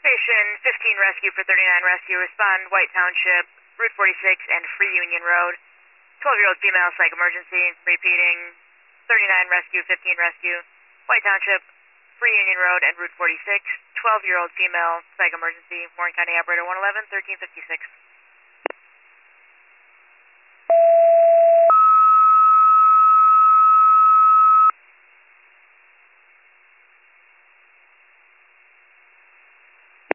Station 15 Rescue for 39 Rescue. Respond White Township, Route 46 and Free Union Road. 12-year-old female, psych emergency. Repeating, 39 Rescue, 15 Rescue. White Township, Free Union Road and Route 46. 12-year-old female, psych emergency. Warren County Operator 111, 1356.